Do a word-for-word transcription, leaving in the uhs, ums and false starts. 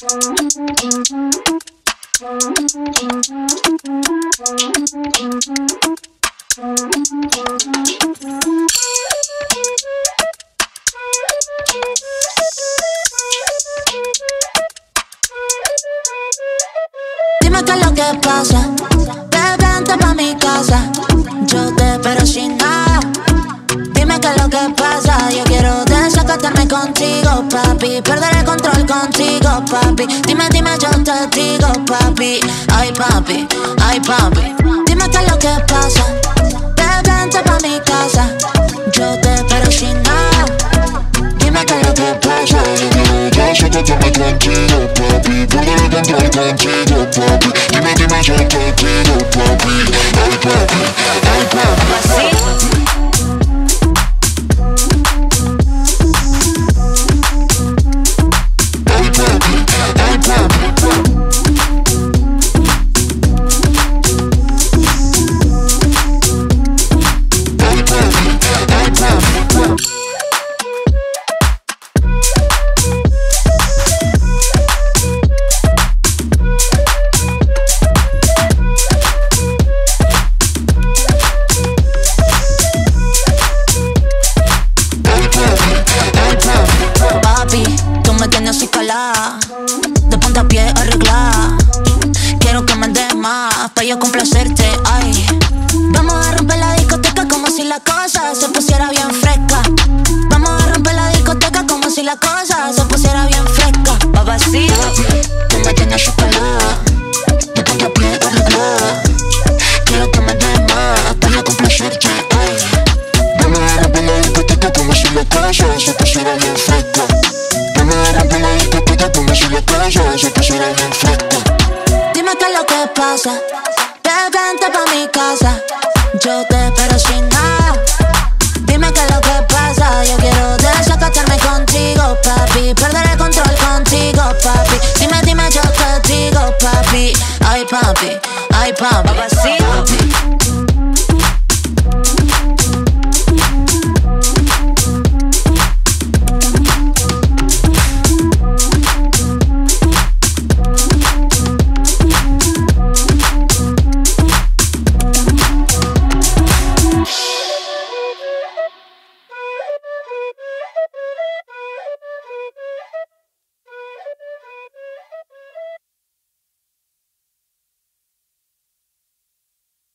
Dime qué es lo que pasa, bebé, vente pa' mi casa. Yo te espero sin nada. Dime qué es lo que pasa. Yo quiero desacatarme contigo, papi. Perder el control contigo, papi. Dime, dime, yo te digo, papi. Ay, papi, ay, papi. Dime qué es lo que pasa, bebé, vente pa' mi casa. Yo te espero sin nada. Dime qué es lo que pasa. Yo quiero desacatarme contigo, papi. Perder el control contigo, papi. Dime, dime, yo te digo, papi. Ay, papi, ay, papi. Así. De punta a pie arreglada. Quiero que me des más pa' yo complacerte, ay. Vamos a romper la discoteca como si la cosa se pusiera bien fresca. Vamos a romper la discoteca como si la cosa se pusiera bien fresca. Papacito, tú me tienes chocolate. De punta a pie arreglada. Quiero que me des más pa' yo complacerte, ay. Vamos a romper la discoteca como si la cosa se pusiera bien fresca. Vamos a romper la discoteca como si la cosa se pusiera bien fresca. Dime qué es lo que pasa, bebé, vente pa' mi casa. Yo te espero sin nada. Dime qué es lo que pasa. Yo quiero desacatarme contigo, papi. Perder el control contigo, papi. Dime, dime, yo te digo, papi. Ay, papi, ay, papi.